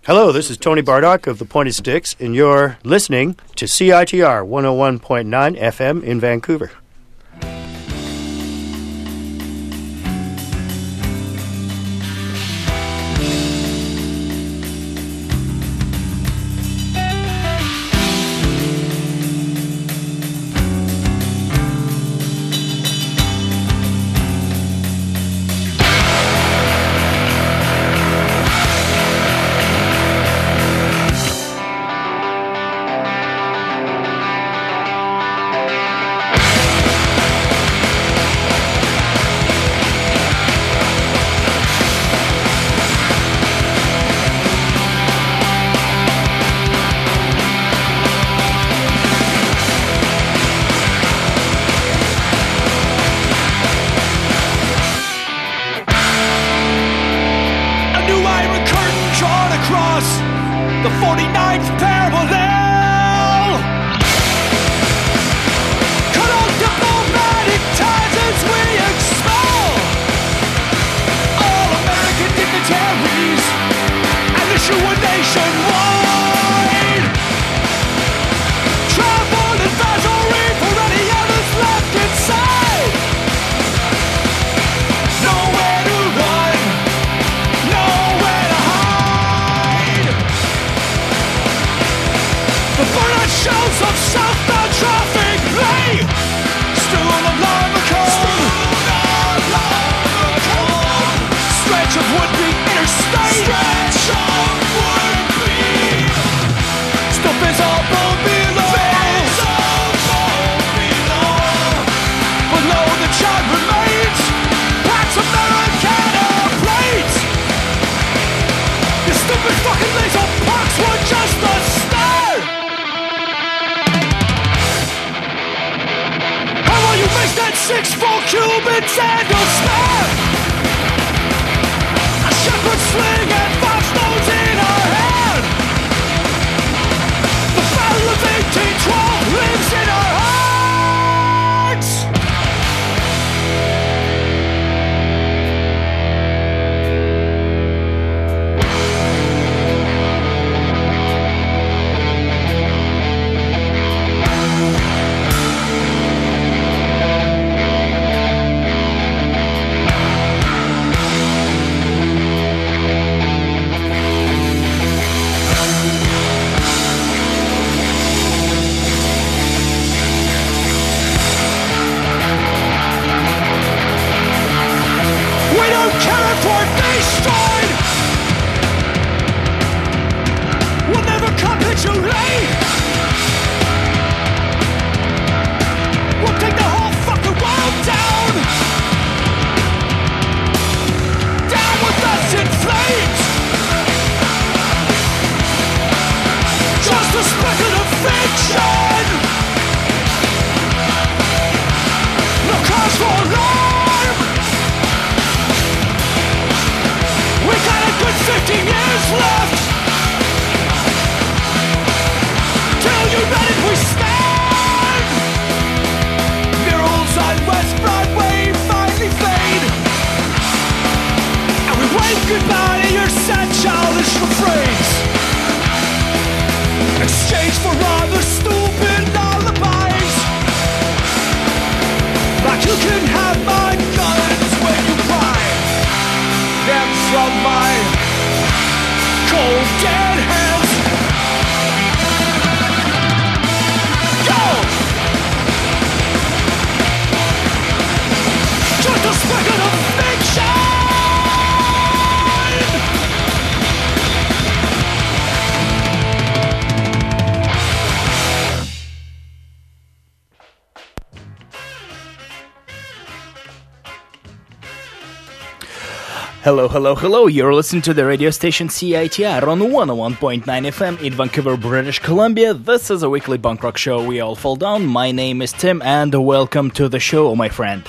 Hello, this is Tony Bardock of the Pointed Sticks, and you're listening to CITR 101.9 FM in Vancouver. Hello. You're listening to the radio station CITR on 101.9 FM in Vancouver, British Columbia. This is a weekly punk rock show. We all fall down. My name is Tim, and welcome to the show, my friend.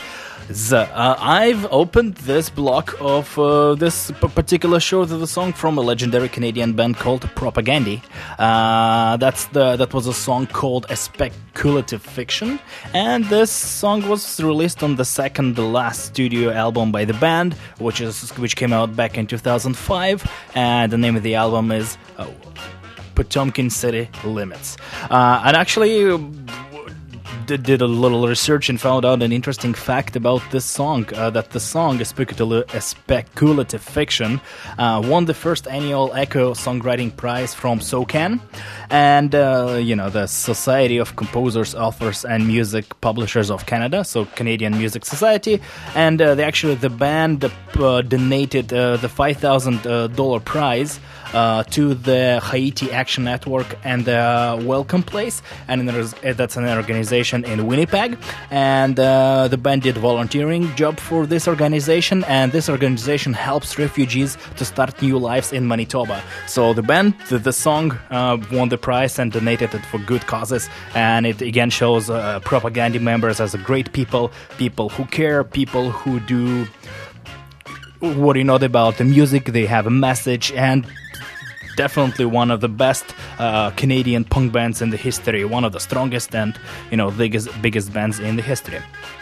I've opened this block of this particular show with a song from a legendary Canadian band called Propagandy. That was a song called A Speculative Fiction, and this song was released on the second to last studio album by the band, which came out back in 2005, and the name of the album is Potemkin City Limits. And actually did a little research and found out an interesting fact about this song, that the song, A Speculative Fiction, won the first annual Echo Songwriting Prize from SOCAN, and the Society of Composers, Authors and Music Publishers of Canada, so Canadian Music Society, and the band donated the $5,000 prize to the Haiti Action Network and the Welcome Place, and that's an organization in Winnipeg, and the band did volunteering job for this organization, and this organization helps refugees to start new lives in Manitoba. So the band, the song won the prize and donated it for good causes, and it again shows Propagandy members as a great people who care, people who do worry not about the music, they have a message, and definitely one of the best Canadian punk bands in the history, one of the strongest and biggest bands in the history.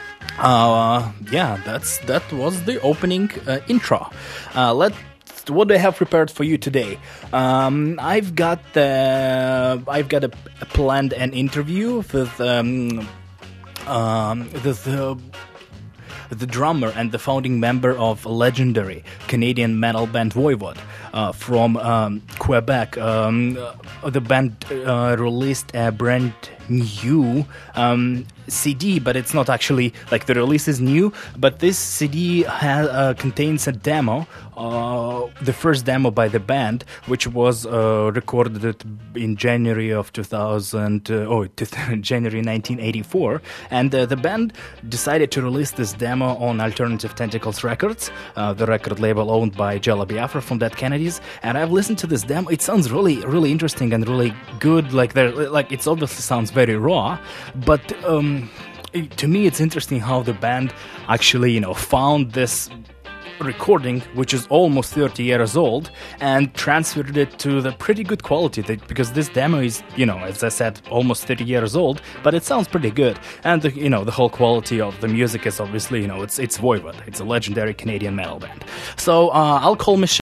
That was the opening intro. What do I have prepared for you today? I've got a planned an interview with the drummer and the founding member of legendary Canadian metal band Voivod from Quebec. The band released a brand new CD, but it's not actually like the release is new, but this CD contains a demo, the first demo by the band, which was recorded in January of January 1984, and the band decided to release this demo on Alternative Tentacles Records, the record label owned by Jella Biafra from Dead Kennedys, and I've listened to this demo. It sounds really, really interesting and really good. Like it obviously sounds very raw, but to me it's interesting how the band actually found this recording, which is almost 30 years old, and transferred it to the pretty good quality, because this demo is, as I said, almost 30 years old, but it sounds pretty good, and the whole quality of the music is obviously, it's Voivod. It's a legendary Canadian metal band. So I'll call Michelle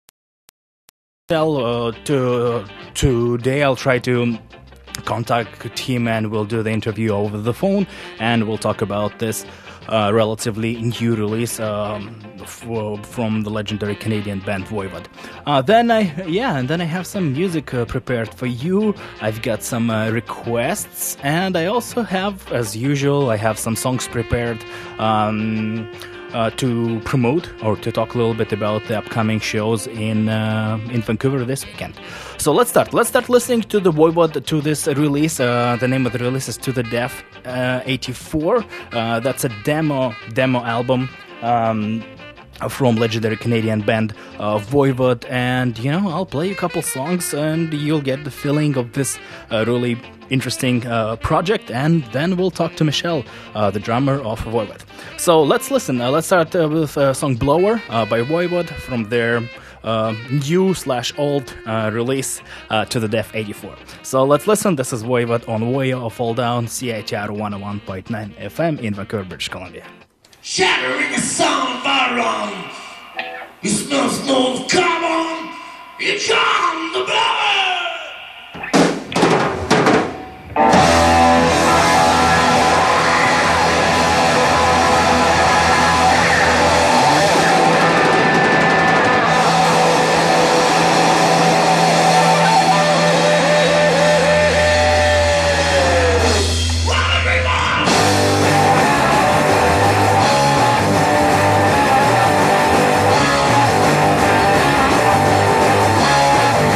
today. I'll try to contact him and we'll do the interview over the phone, and we'll talk about this relatively new release from the legendary Canadian band Voivod. Then I have some music prepared for you. I've got some requests, and I also have, as usual, I have some songs prepared to promote or to talk a little bit about the upcoming shows in Vancouver this weekend. So let's start listening to the Voivod, to this release. The name of the release is To the Deaf 84. That's a demo album from legendary Canadian band Voivod, and I'll play a couple songs and you'll get the feeling of this really interesting project, and then we'll talk to Michelle, the drummer of Voivod. So let's listen. Let's start with song Blower by Voivod from their new/old release To the Deaf 84. So let's listen. This is Voivod on Way of Fall Down, CITR 101.9 FM in Vancouver, British Columbia. Shattering the sound of our wrong. You smell snow of carbon. You charm the blower. Everyone!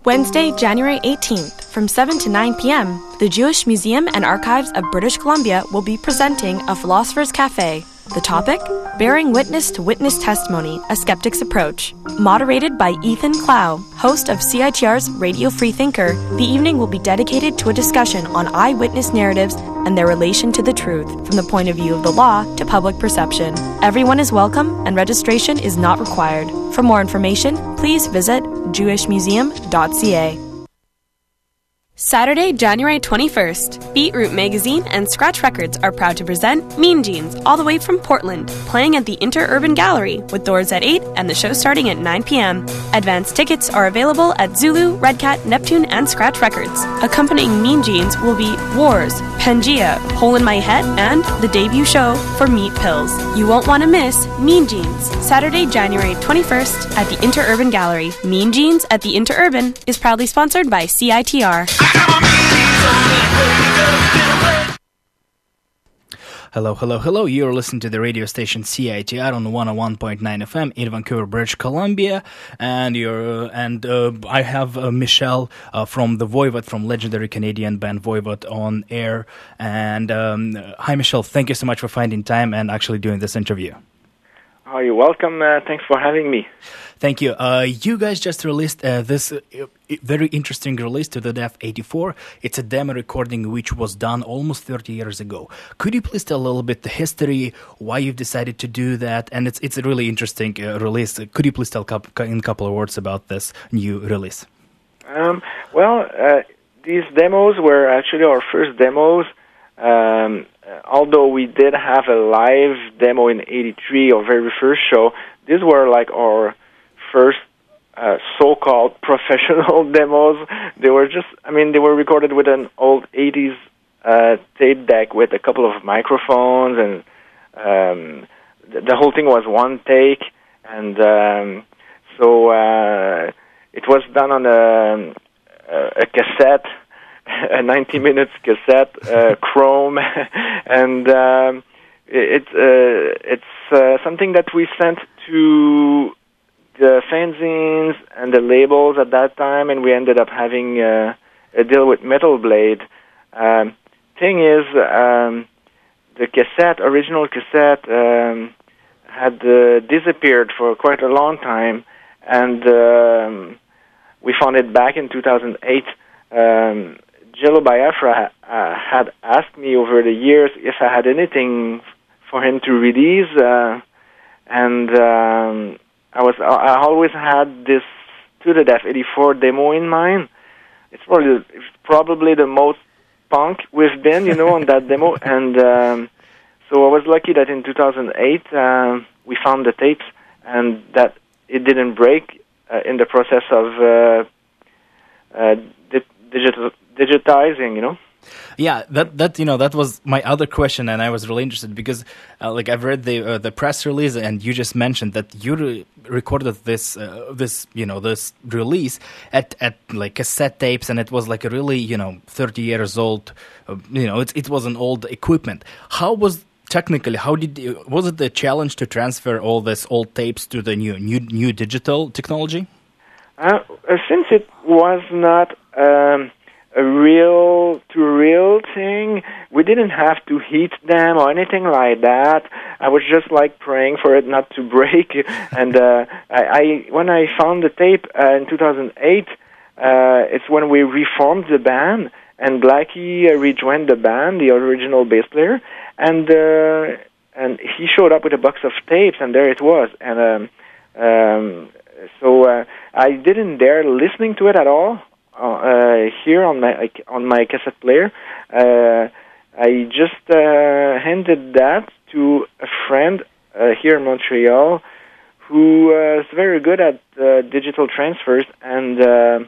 Wednesday, January 18th, from 7 to 9 p.m., the Jewish Museum and Archives of British Columbia will be presenting a Philosopher's Cafe. The topic? Bearing Witness to Witness Testimony, A Skeptic's Approach. Moderated by Ethan Clow, host of CITR's Radio Free Thinker, the evening will be dedicated to a discussion on eyewitness narratives and their relation to the truth, from the point of view of the law to public perception. Everyone is welcome, and registration is not required. For more information, please visit jewishmuseum.ca. Saturday, January 21st, Beetroot Magazine and Scratch Records are proud to present Mean Jeans, all the way from Portland, playing at the Interurban Gallery, with doors at 8 and the show starting at 9 p.m. Advance tickets are available at Zulu, Red Cat, Neptune, and Scratch Records. Accompanying Mean Jeans will be Wars, Pangea, Hole in My Head, and the debut show for Meat Pills. You won't want to miss Mean Jeans, Saturday, January 21st at the Interurban Gallery. Mean Jeans at the Interurban is proudly sponsored by CITR. Hello. You're listening to the radio station CITR on 101.9 FM in Vancouver, British Columbia, and I have Michelle from the Voivod, from legendary Canadian band Voivod, on air. And hi, Michelle. Thank you so much for finding time and actually doing this interview. Oh, you're welcome. Thanks for having me. Thank you. You guys just released this very interesting release, To the Death 84. It's a demo recording which was done almost 30 years ago. Could you please tell a little bit the history, why you've decided to do that? And it's a really interesting release. Could you please tell in a couple of words about this new release? These demos were actually our first demos. Although we did have a live demo in '83, our very first show, these were like our first so-called professional demos. They were recorded with an old '80s tape deck with a couple of microphones, and the whole thing was one take, and so it was done on a cassette. A 90 minutes cassette, chrome, and it's something that we sent to the fanzines and the labels at that time, and we ended up having a deal with Metal Blade. Thing is, the original cassette, had disappeared for quite a long time, and we found it back in 2008. Jello Biafra had asked me over the years if I had anything for him to release, and I always had this To the Death 84 demo in mind. It's probably the most punk we've been, on that demo, and so I was lucky that in 2008 we found the tapes, and that it didn't break in the process of digitizing, Yeah, that was my other question, and I was really interested because, I've read the press release, and you just mentioned that you recorded this release at cassette tapes, and it was like a really 30 years old, it was an old equipment. Was it the challenge to transfer all this old tapes to the new digital technology? Since it was not a real thing, we didn't have to heat them or anything like that. I was just praying for it not to break. And when I found the tape in 2008, it's when we reformed the band, and Blackie rejoined the band, the original bass player, and he showed up with a box of tapes, and there it was. And so I didn't dare listening to it at all here on my cassette player. I just handed that to a friend here in Montreal who is very good at digital transfers, and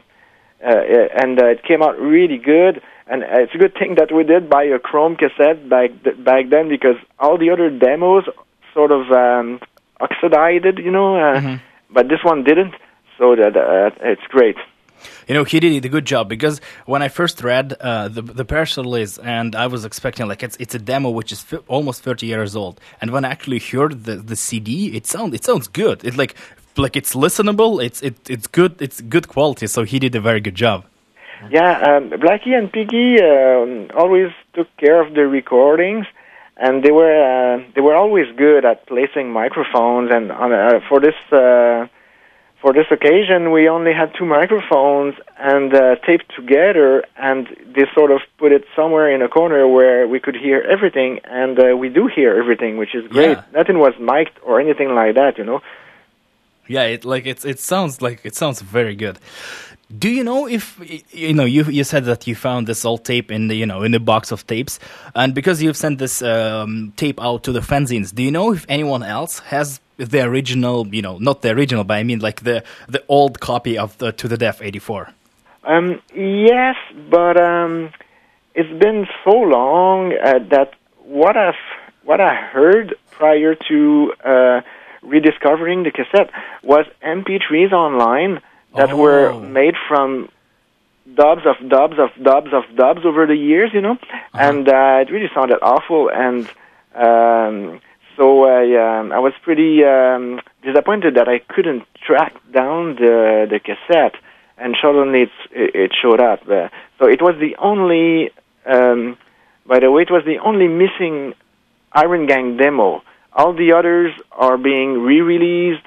it came out really good. And it's a good thing that we did buy a Chrome cassette back then, because all the other demos sort of oxidized, but this one didn't, so that it's great. He did a good job, because when I first read the press release, and I was expecting it's a demo which is almost 30 years old, and when I actually heard the CD, it sounds good. It's like it's listenable. It's good. It's good quality. So he did a very good job. Yeah, Blackie and Piggy always took care of the recordings, and they were always good at placing microphones. And for this occasion, we only had 2 microphones and taped together, and they sort of put it somewhere in a corner where we could hear everything, and we do hear everything, which is great. Yeah. Nothing was mic'd or anything like that, you know. Yeah, it sounds very good. Do you know if you said that you found this old tape in the box of tapes, and because you've sent this tape out to the fanzines, do you know if anyone else has the original, not the original, but I mean like the old copy of the To the Deaf '84? Yes, but it's been so long that what I heard prior to rediscovering the cassette was MP3s online that were made from dubs over the years, and it really sounded awful, and so I was pretty disappointed that I couldn't track down the cassette, and suddenly it showed up. So it was the only, by the way, it was the only missing Iron Gang demo. All the others are being re-released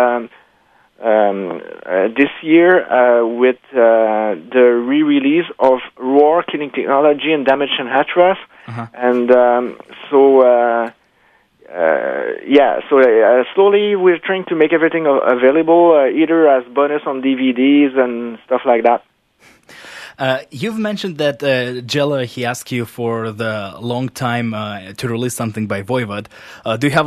this year with the re-release of Roar, Killing Technology, and Damage and Hatras. And slowly we're trying to make everything available, either as bonus on DVDs and stuff like that. You've mentioned that Jella, he asked you for the long time to release something by Voivod. Do you have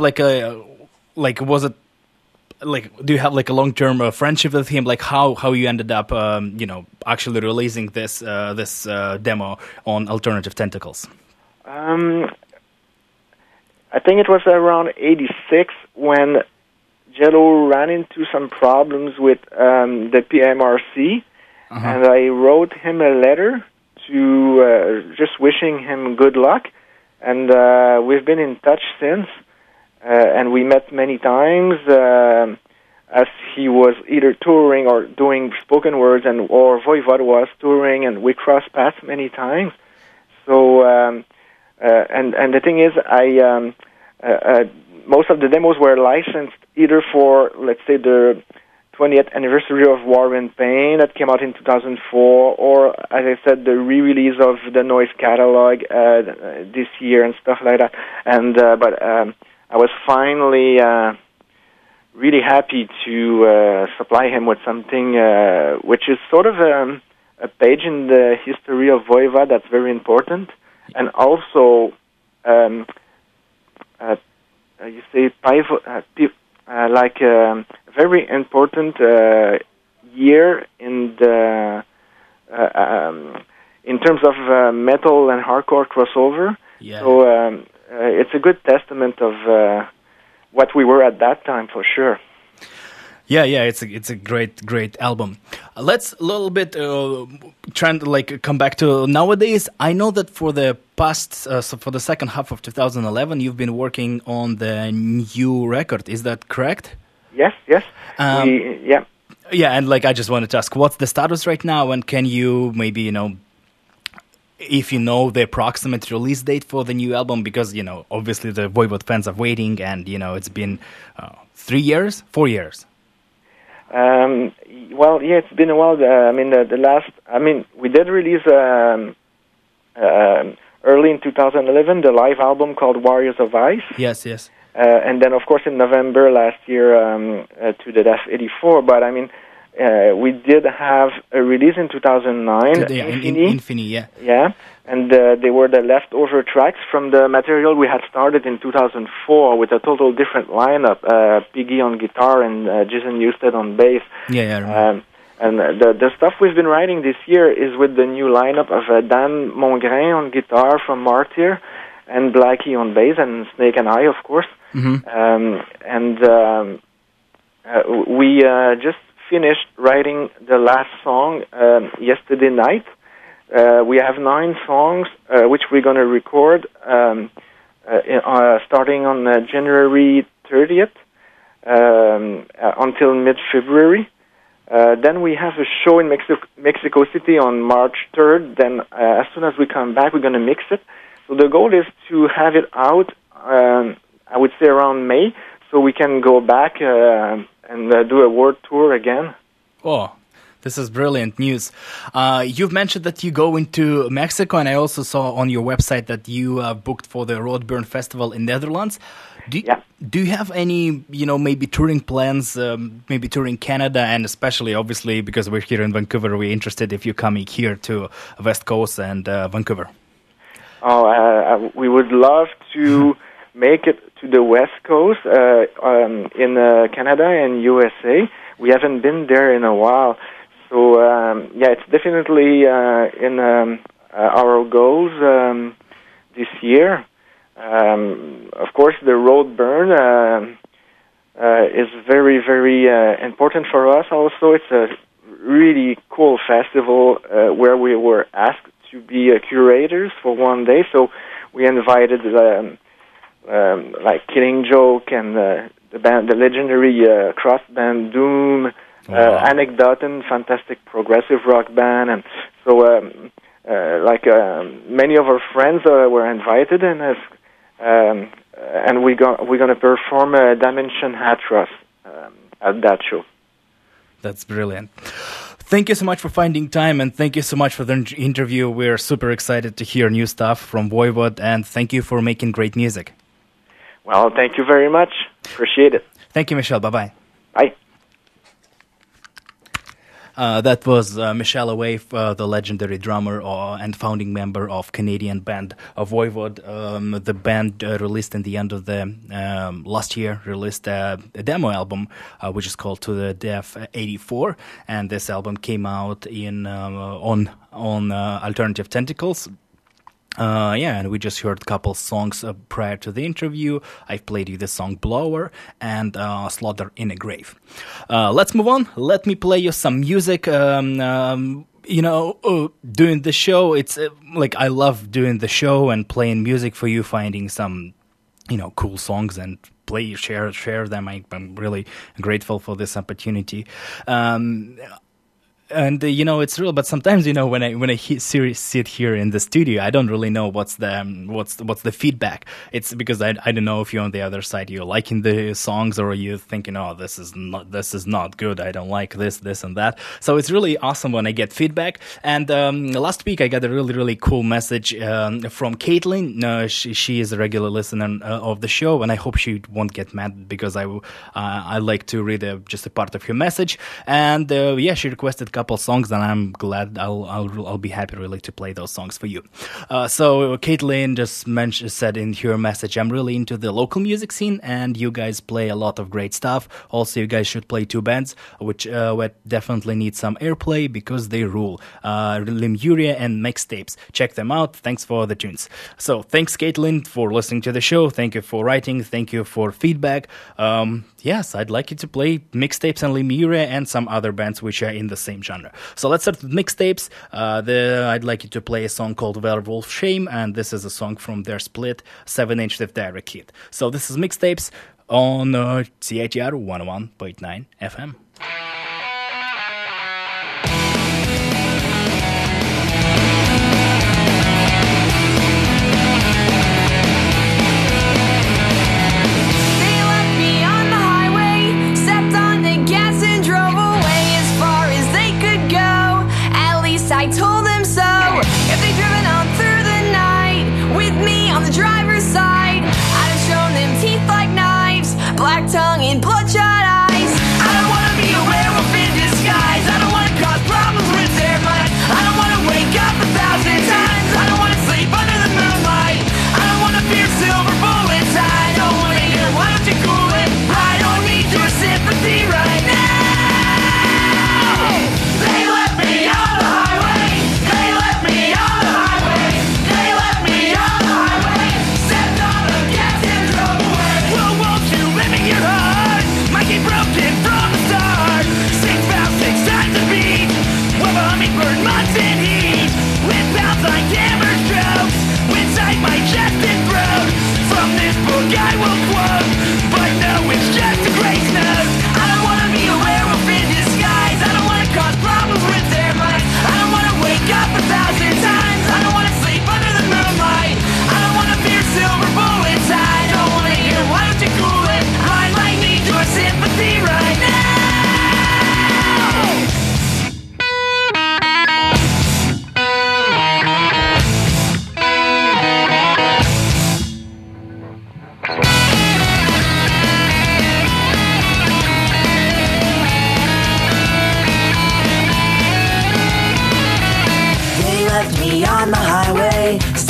do you have like a long-term friendship with him? Like how you ended up, actually releasing this demo on Alternative Tentacles? I think it was around '86 when Jello ran into some problems with the PMRC. And I wrote him a letter to just wishing him good luck, and we've been in touch since, and we met many times as he was either touring or doing spoken words, or Voivod was touring, and we crossed paths many times. So, and the thing is, most of the demos were licensed either for, let's say, the 20th anniversary of War and Pain that came out in 2004, or, as I said, the re-release of the Noise catalog this year and stuff like that. And but I was finally really happy to supply him with something which is sort of a page in the history of Voivod that's very important, and also you say very important year in the in terms of metal and hardcore crossover. Yeah. So it's a good testament of what we were at that time, for sure. Yeah, it's a great album. Let's a little bit trying to come back to nowadays. I know that for the past, so for the second half of 2011, you've been working on the new record. Is that correct? Yes. Yeah, and I just wanted to ask, what's the status right now, and can you maybe if you know the approximate release date for the new album, because obviously the Voivod fans are waiting, and it's been 3 years, 4 years. Well, yeah, it's been a while. We did release early in 2011 the live album called Warriors of Ice. Yes. And then, of course, in November last year, To the Deaf '84. But we did have a release in 2009. Infini, yeah. Yeah, and they were the leftover tracks from the material we had started in 2004 with a total different lineup. Piggy on guitar and Jason Newsted on bass. Yeah, I remember. And the stuff we've been writing this year is with the new lineup of Dan Mongrain on guitar from Martyr, and Blackie on bass, and Snake and I, of course. We just finished writing the last song yesterday night. We have 9 songs which we're going to record starting on January 30th. until mid-February. Then we have a show in Mexico City on March 3rd. Then as soon as we come back, we're going to mix it. So the goal is to have it out, I would say around May, so we can go back and do a world tour again. Oh, this is brilliant news. You've mentioned that you go into Mexico, and I also saw on your website that you booked for the Roadburn Festival in Netherlands. Do you have any, maybe touring plans, maybe touring Canada, and especially, obviously, because we're here in Vancouver, we're interested if you're coming here to West Coast and Vancouver? We would love to make it to the West Coast in Canada and USA. We haven't been there in a while. So, it's definitely in our goals this year. Of course, the Roadburn is very, very important for us also. It's a really cool festival where we were asked to be curators for one day. So we invited like Killing Joke and the legendary cross band Doom, Anecdoten, fantastic progressive rock band, and so many of our friends were invited, and we're going to perform Dimension Hatros at that show. That's brilliant. Thank you so much for finding time, and thank you so much for the interview. We're super excited to hear new stuff from Voivod, and thank you for making great music. Well, thank you very much. Appreciate it. Thank you, Michel. Bye-bye. Bye. That was Michel Awave, the legendary drummer and founding member of Canadian band Voivod. The band released in the end of the last year, released a demo album, which is called To the Deaf 84, and this album came out in on Alternative Tentacles. And we just heard a couple songs prior to the interview. I've played you the song Blower and Slaughter in a Grave. Let's move on. Let me play you some music. Doing the show, it's I love doing the show and playing music for you, finding some, cool songs and share them. I'm really grateful for this opportunity. And it's real, but sometimes when I sit here in the studio, I don't really know what's the feedback. It's because I don't know if you're on the other side, you're liking the songs, or you're thinking, oh, this is not good. I don't like this and that. So it's really awesome when I get feedback. And last week I got a really, really cool message from Caitlin. She is a regular listener of the show, and I hope she won't get mad because I like to read just a part of her message. And she requested couple songs, and I'm glad I'll be happy really to play those songs for you. So Caitlin just said in her message, I'm really into the local music scene, and you guys play a lot of great stuff. Also, you guys should play two bands which definitely need some airplay because they rule. Lemuria and Mixtapes. Check them out. Thanks for the tunes. So thanks, Caitlin, for listening to the show. Thank you for writing. Thank you for feedback. Yes, I'd like you to play Mixtapes and Lemuria and some other bands which are in the same genre. So let's start with Mixtapes. I'd like you to play a song called Werewolf Shame, and this is a song from their split 7-inch with Direct Hit. So this is Mixtapes on CITR 101.9 FM. I told them so. If they'd driven on through the night with me on the driver's side, I'd have shown them teeth like knives, black tongue and bloodshot eyes. I don't wanna be a werewolf.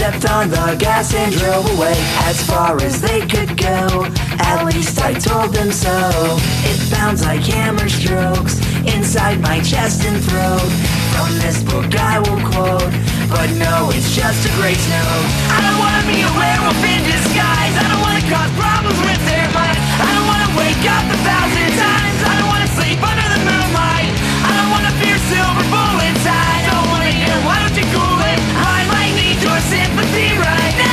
stepped on the gas and drove away as far as they could go. At least I told them so. It sounds like hammer strokes inside my chest and throat. From this book I will quote, but no, it's just a great note. I don't wanna be a werewolf in disguise. I don't wanna cause problems with their minds. I don't wanna wake up 1,000 times. I don't wanna sleep under the moonlight. I don't wanna fear silver bullets. I don't wanna hear, why don't you cool it? I might need your sympathy right now.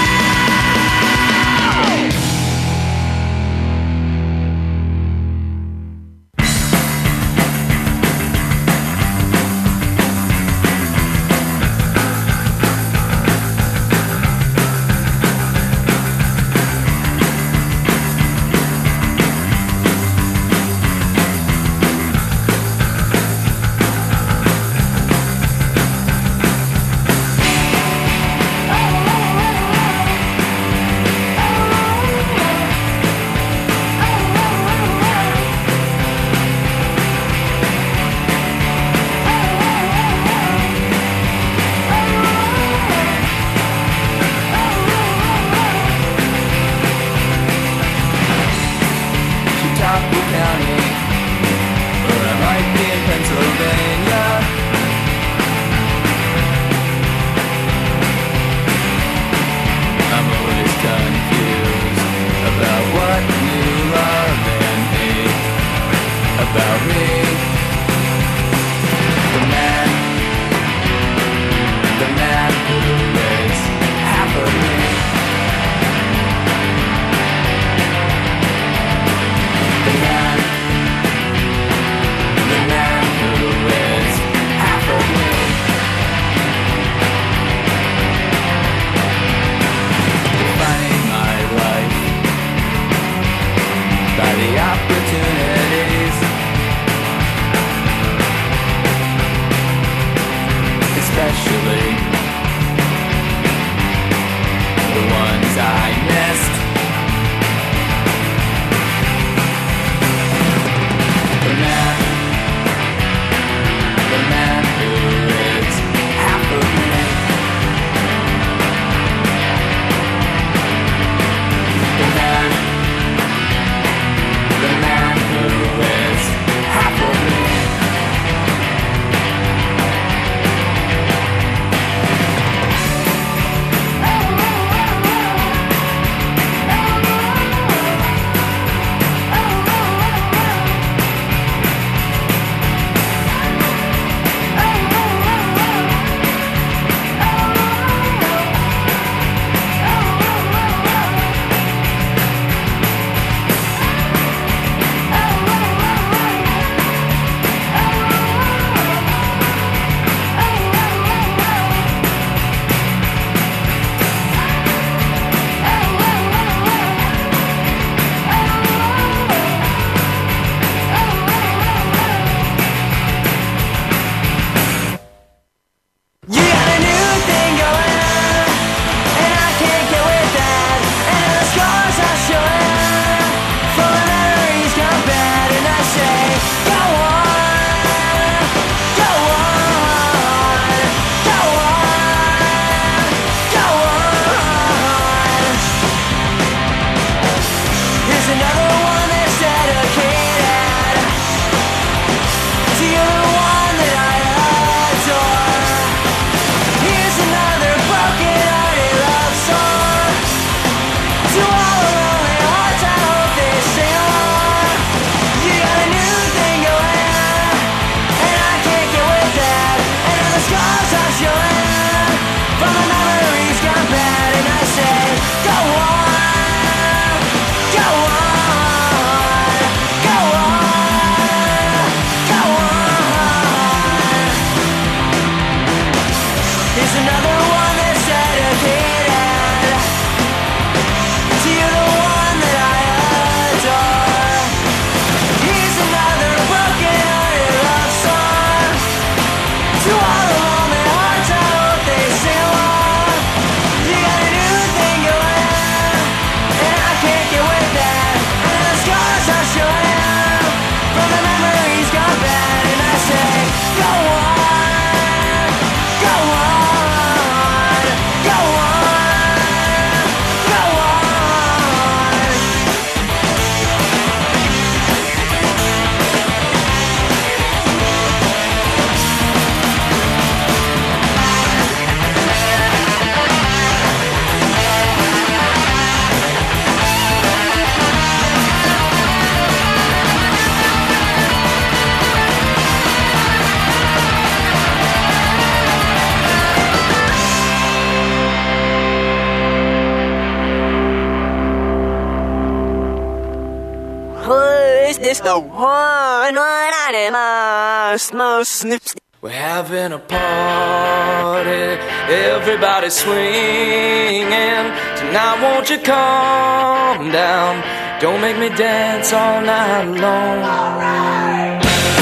is the one animals most snips. We're having a party, everybody swinging. Tonight won't you calm down, don't make me dance all night long. All right.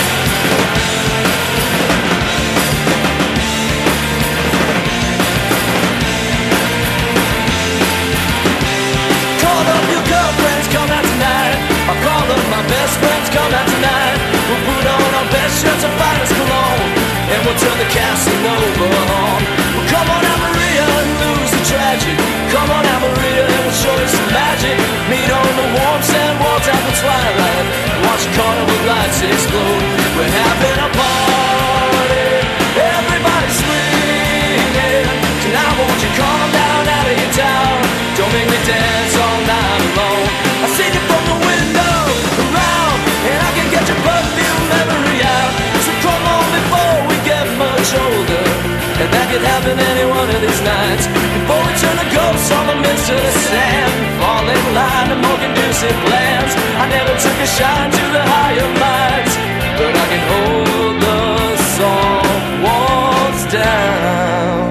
Call up your girlfriends, come out tonight. I'll call up my best friends, come out tonight. We'll put on our best shirts and finest cologne, and we'll turn the Casanova on. Well, come on out, Maria, and lose the tragic. Come on out, Maria, and we'll show you some magic. Meet on the warm sand, walk out the twilight. Watch the carnival lights explode. We're having a party, everybody swinging. Tonight won't you calm down out of your town, don't make me dance all night alone. I see you from the window around, and I can get your perfume memory out. So come on before we get much older, and that could happen any one of these nights. Before we turn the ghosts on the midst of the sand, fall in line to more conducive plans. I never took a shine to the higher minds, but I can hold the soft walls down.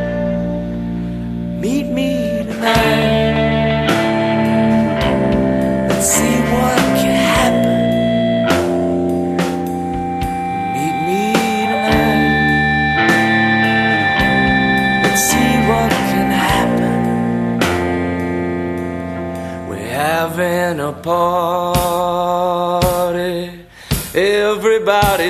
Meet me tonight, let's see what can happen. Meet me tonight, let's see what can happen. We're having a party, everybody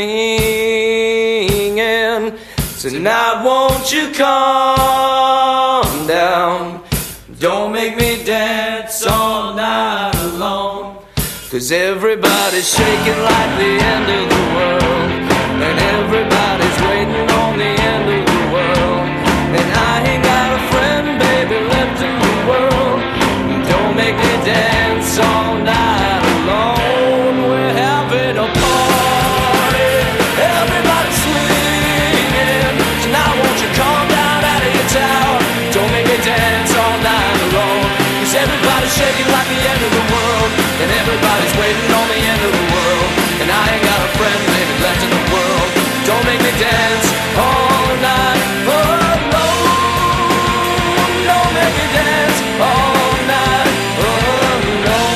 swinging. Tonight won't you calm down, don't make me dance all night alone. 'Cause everybody's shaking like the end of the world, and everybody's waiting on the end of the world. And I ain't got a friend, baby, left in the world. Don't make me dance all night alone. We're having a party, everybody's swinging. Tonight won't you calm down out of your tower, don't make me dance all night alone. 'Cause everybody's shaking like the end of the world, and everybody's waiting on the end of the world. And I ain't got a friend, baby, left in the world. Don't make me dance all night alone. Don't make me dance all night alone.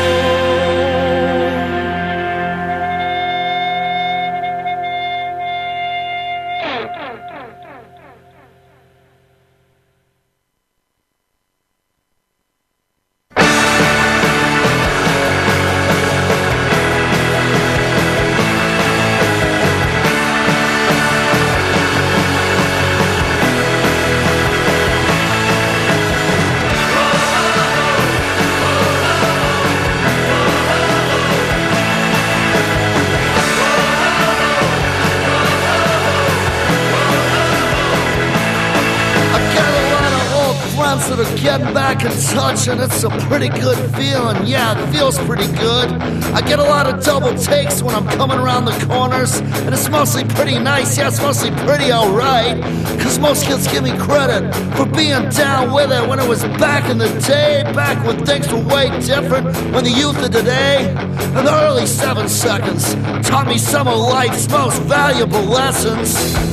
That'll get back in touch, and it's a pretty good feeling. Yeah, it feels pretty good. I get a lot of double takes when I'm coming around the corners, and it's mostly pretty nice. Yeah, it's mostly pretty alright, 'cause most kids give me credit for being down with it when it was back in the day, back when things were way different, when the youth of today and the early 7 seconds taught me some of life's most valuable lessons.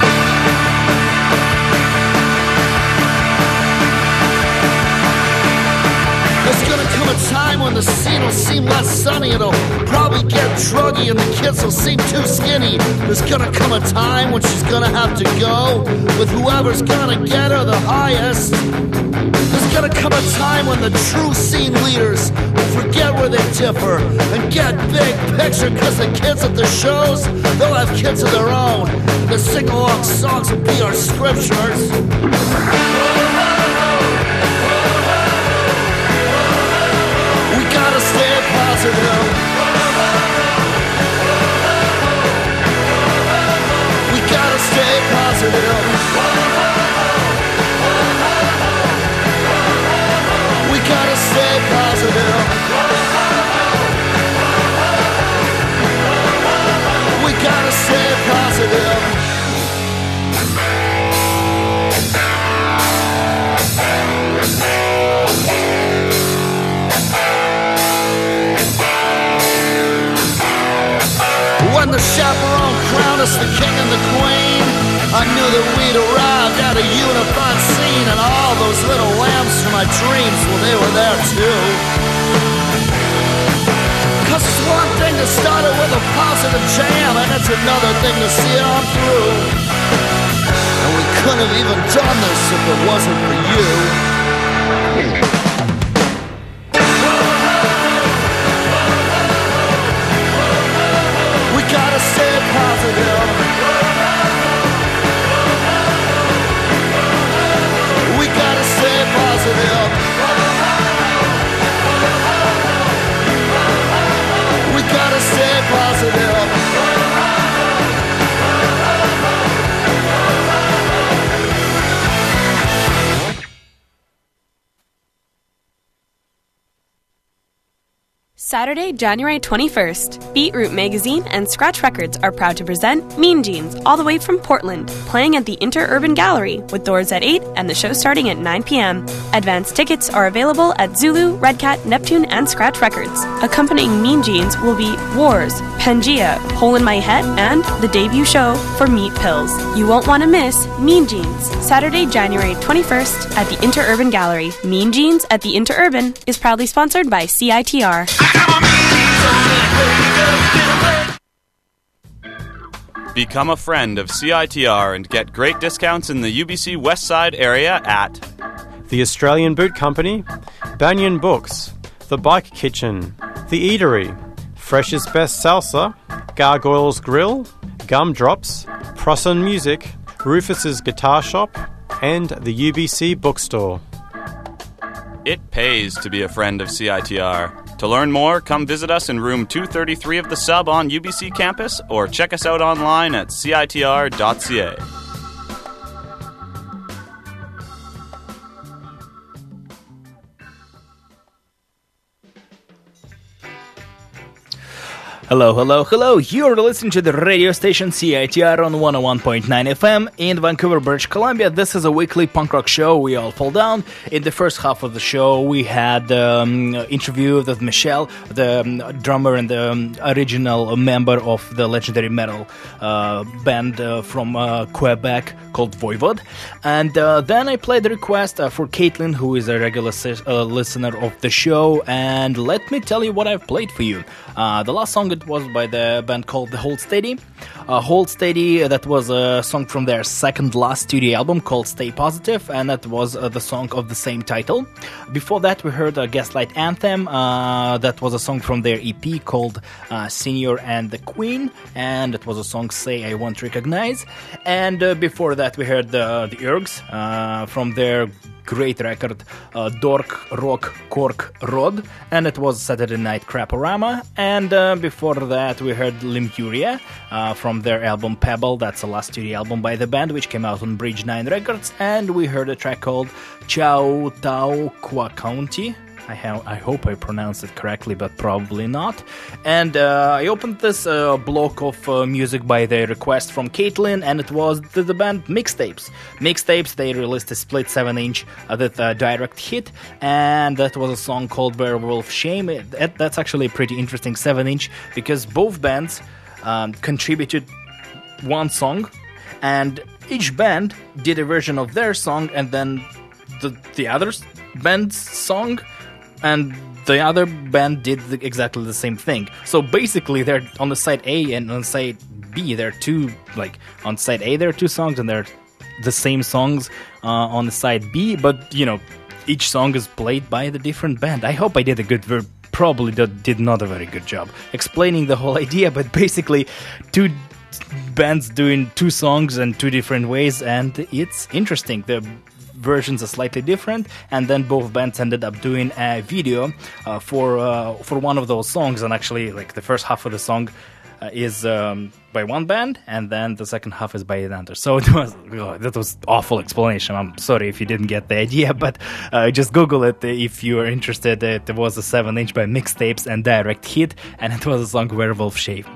A time when the scene will seem less sunny, it'll probably get druggy and the kids will seem too skinny. There's gonna come a time when she's gonna have to go with whoever's gonna get her the highest. There's gonna come a time when the true scene leaders will forget where they differ and get big picture, 'cause the kids at the shows, they'll have kids of their own, and the sing-along songs will be our scriptures. Gotta stay positive. We gotta stay positive. We gotta stay positive. We gotta stay positive. my dreams, well, they were there too. 'Cause it's one thing to start it with a positive jam, and it's another thing to see it on through. And we couldn't have even done this if it wasn't for you. We gotta stay positive. We gotta stay positive. We gotta stay positive. Saturday, January 21st, Beatroot Magazine and Scratch Records are proud to present Mean Jeans, all the way from Portland, playing at the Interurban Gallery, with doors at 8 and the show starting at 9 p.m. Advance tickets are available at Zulu, Red Cat, Neptune, and Scratch Records. Accompanying Mean Jeans will be Wars, Pangea, Hole in My Head, and the debut show for Meat Pills. You won't want to miss Mean Jeans, Saturday, January 21st at the Interurban Gallery. Mean Jeans at the Interurban is proudly sponsored by CITR. Become a friend of CITR and get great discounts in the UBC West Side area at the Australian Boot Company, Banyan Books, The Bike Kitchen, The Eatery, Fresh's Best Salsa, Gargoyles Grill, Gumdrops, Prosson Music, Rufus's Guitar Shop, and the UBC Bookstore. It pays to be a friend of CITR. To learn more, come visit us in room 233 of the Sub on UBC campus or check us out online at citr.ca. Hello, hello, hello. You're listening to the radio station CITR on 101.9 FM in Vancouver, British Columbia. This is a weekly punk rock show. We all fall down. In the first half of the show, we had interview with Michelle, the drummer and the original member of the legendary metal band from Quebec called Voivod. And then I played the request for Caitlin, who is a regular listener of the show. And let me tell you what I've played for you. The last song it was by the band called The Hold Steady. Hold Steady, that was a song from their second last studio album called Stay Positive, and that was the song of the same title. Before that, we heard a Gaslight Anthem. That was a song from their EP called Senior and the Queen, and it was a song Say I Won't Recognize. And before that, we heard the Ergs from their great record, Dork Rock Cork Rod, and it was Saturday Night Craporama. And before that, we heard Lemuria from their album Pebble. That's the last studio album by the band, which came out on Bridge 9 Records. And we heard a track called Chow Tau Qua County. I hope I pronounced it correctly, but probably not. And I opened this block of music by the request from Caitlin, and it was the band Mixtapes. Mixtapes, they released a split 7-inch with a direct hit, and that was a song called Werewolf Shame. That's actually a pretty interesting 7-inch, because both bands contributed one song, and each band did a version of their song, and then the other band's song, and the other band did exactly the same thing. So basically, they're on the side A and on side B, there are two, like, on side A there are two songs, and they're the same songs on the side B, but, you know, each song is played by the different band. I hope I did a good probably did not a very good job explaining the whole idea, but basically, two bands doing two songs in two different ways, and it's interesting. The versions are slightly different, and then both bands ended up doing a video for one of those songs, and actually, like, the first half of the song is by one band, and then the second half is by another. So that was awful explanation. I'm sorry if you didn't get the idea, but just Google it if you are interested. It was a 7-inch by Mixtapes and direct hit, and it was a song Werewolf Shame.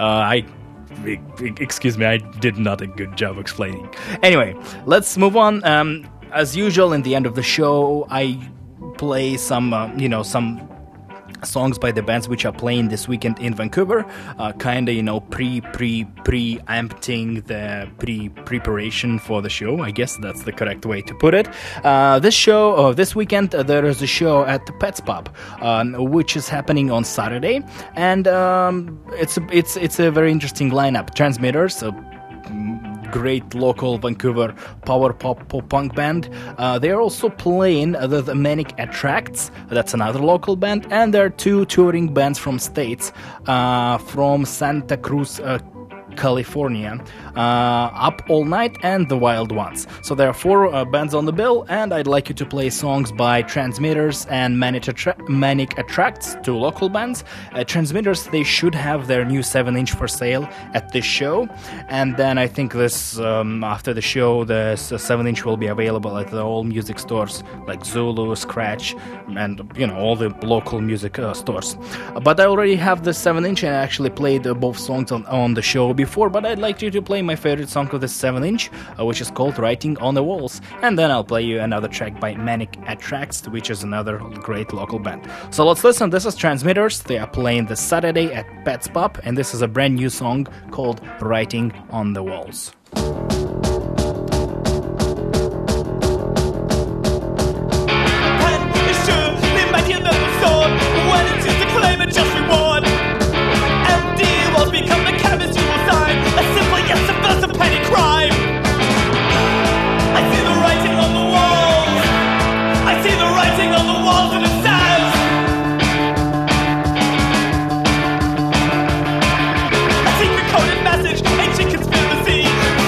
Excuse me, I did not a good job explaining. Anyway, let's move on. As usual, in the end of the show, I play some songs by the bands which are playing this weekend in Vancouver, kind of preempting the preparation for the show. I guess that's the correct way to put it. This weekend there is a show at the Pets Pub, which is happening on Saturday, and it's a very interesting lineup. Transmitters, great local Vancouver power pop punk band. They are also playing the Manic Attracts. That's another local band, and there are two touring bands from States, from Santa Cruz, California, Up All Night and The Wild Ones. So there are 4 bands on the bill, and I'd like you to play songs by Transmitters and Manic Attracts, 2 local bands. Transmitters, they should have their new 7-inch for sale at this show, and then I think this after the show, the 7-inch will be available at all music stores like Zulu, Scratch, and all the local music stores. But I already have the 7-inch, and I actually played both songs on the show before, but I'd like you to play my favorite song of the 7-inch, which is called Writing on the Walls, and then I'll play you another track by Manic Attracts, which is another great local band. So let's listen. This is Transmitters. They are playing this Saturday at Pets Pub, and this is a brand new song called Writing on the Walls. Just reward. Empty walls become the canvas you will sign. A simple yet subversive petty crime. I see the writing on the walls. I see the writing on the walls, and it says a secret coded message, ancient conspiracy.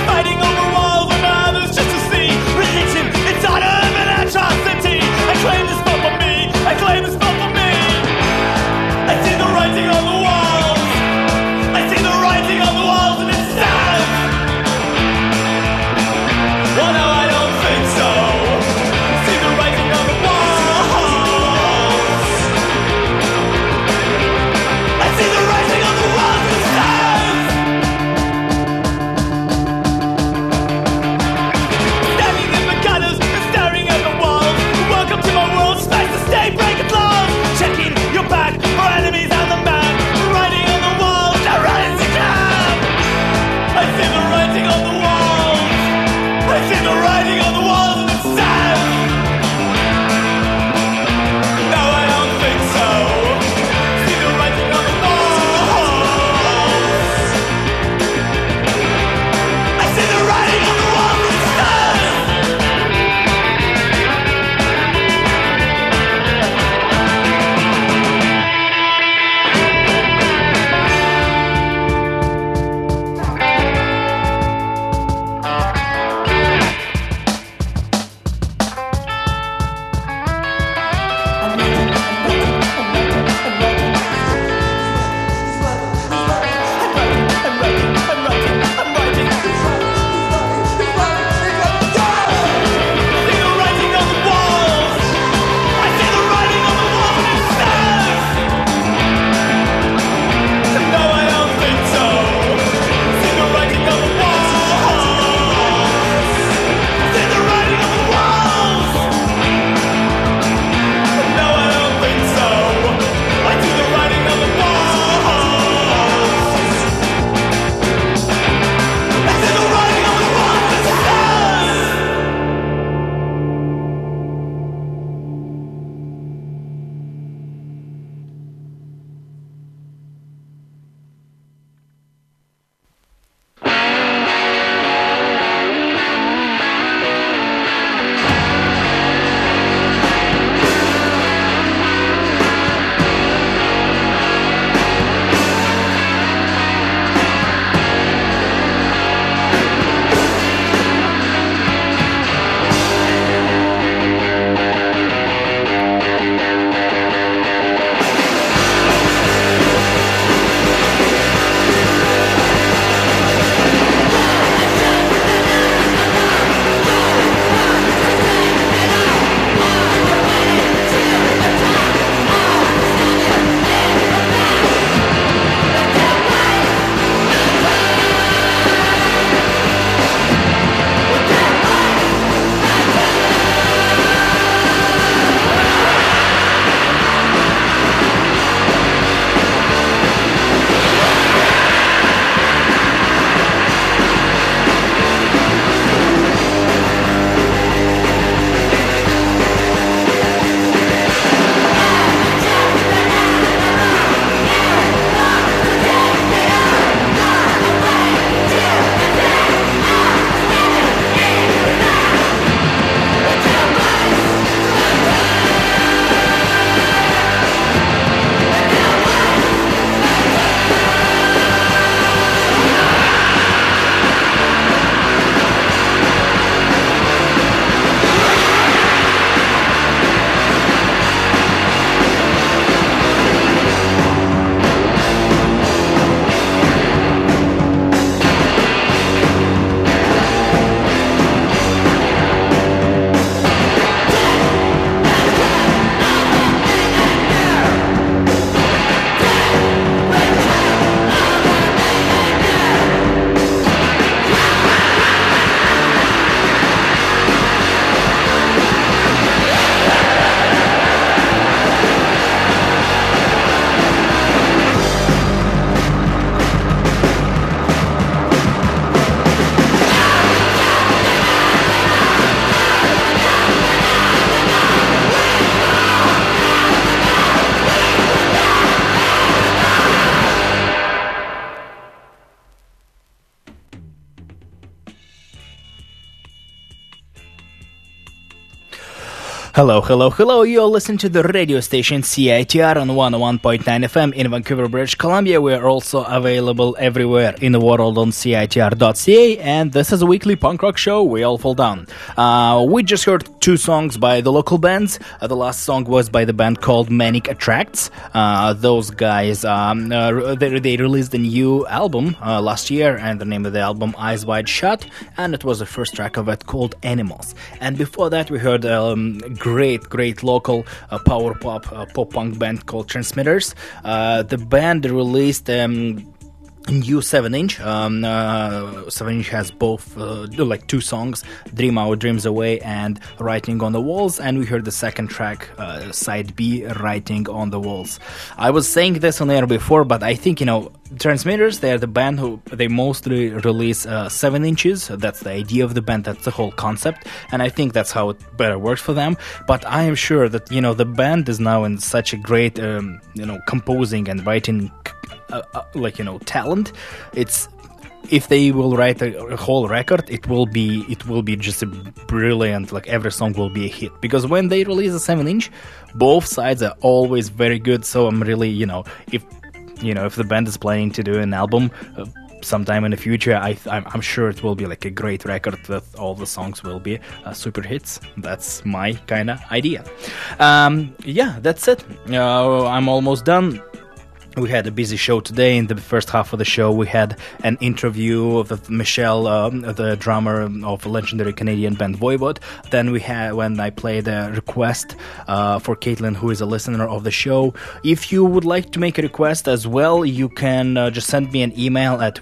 Hello, hello, hello. You're listening to the radio station CITR on 101.9 FM in Vancouver, British Columbia. We are also available everywhere in the world on CITR.ca, and this is a weekly punk rock show, We All Fall Down. We just heard two songs by the local bands. The last song was by the band called Manic Attracts. Those guys, they released a new album last year, and the name of the album, Eyes Wide Shut, and it was the first track of it called Animals. And before that, we heard great local power pop punk band called Transmitters. The band released new 7-inch. 7-inch has both like two songs, Dream Our Dreams Away and Writing on the Walls, and we heard the second track, side B, Writing on the Walls. I was saying this on air before, but I think, Transmitters, they're the band who they mostly release 7 inches. That's the idea of the band, that's the whole concept, and I think that's how it better works for them. But I am sure that the band is now in such a great composing and writing talent. It's if they will write a whole record, it will be just a brilliant, like every song will be a hit, because when they release a 7-inch, both sides are always very good. So I'm really if the band is planning to do an album sometime in the future, I'm sure it will be like a great record that all the songs will be super hits. That's my kind of idea. That's it. I'm almost done. We had a busy show today. In the first half of the show, we had an interview of Michelle, the drummer of legendary Canadian band Voivod. Then we had, when I played a request for Caitlin, who is a listener of the show. If you would like to make a request as well, you can just send me an email at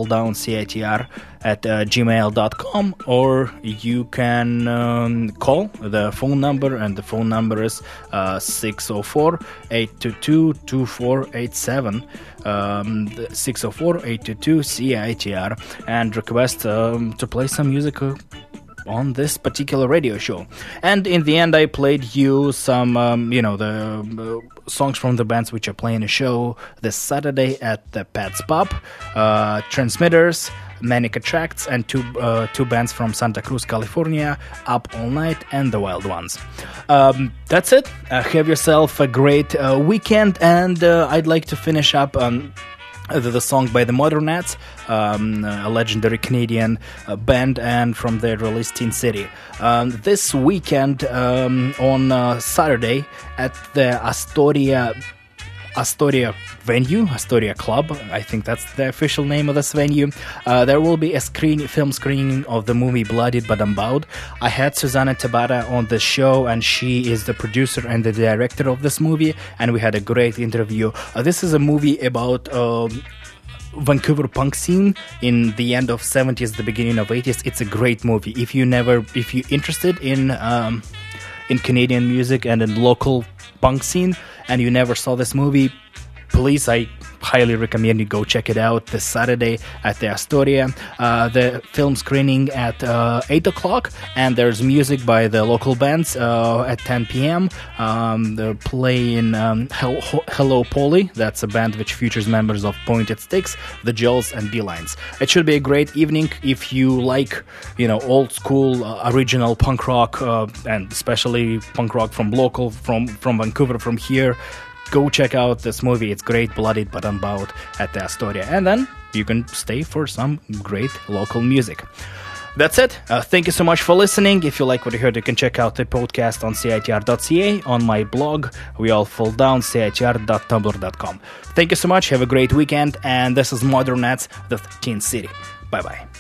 weallfalldown@gmail.com, or you can call the phone number, and the phone number is 604-822-2487, 604-822-CITR, and request to play some music on this particular radio show. And in the end, I played you some, the songs from the bands which are playing a show this Saturday at the Pat's Pub, Transmitters, Manic Attracts, and two bands from Santa Cruz, California, Up All Night, and The Wild Ones. That's it. Have yourself a great weekend, and I'd like to finish up the song by the Modernettes, a legendary Canadian band, and from their release Teen City. This weekend, on Saturday, at the Astoria venue, Astoria Club, I think that's the official name of this venue. There will be a film screening of the movie Bloodied But Unbowed. I had Susanna Tabata on the show, and she is the producer and the director of this movie, and we had a great interview. This is a movie about Vancouver punk scene in the end of 70s, the beginning of 80s. It's a great movie. If you're interested in Canadian music and in local punk scene, and you never saw this movie, please, I highly recommend you go check it out this Saturday at the Astoria. The film screening at 8 o'clock, and there's music by the local bands at 10 p.m. They're playing Hello Polly. That's a band which features members of Pointed Sticks, The Jolls, and Beelines. It should be a great evening if you like, old school original punk rock, and especially punk rock from Vancouver, from here. Go check out this movie. It's great, Bloodied But Unbowed, at the Astoria. And then you can stay for some great local music. That's it. Thank you so much for listening. If you like what you heard, you can check out the podcast on CITR.ca, on my blog, We All Fall Down, CITR.tumblr.com. Thank you so much. Have a great weekend. And this is Modernettes, the Teen City. Bye-bye.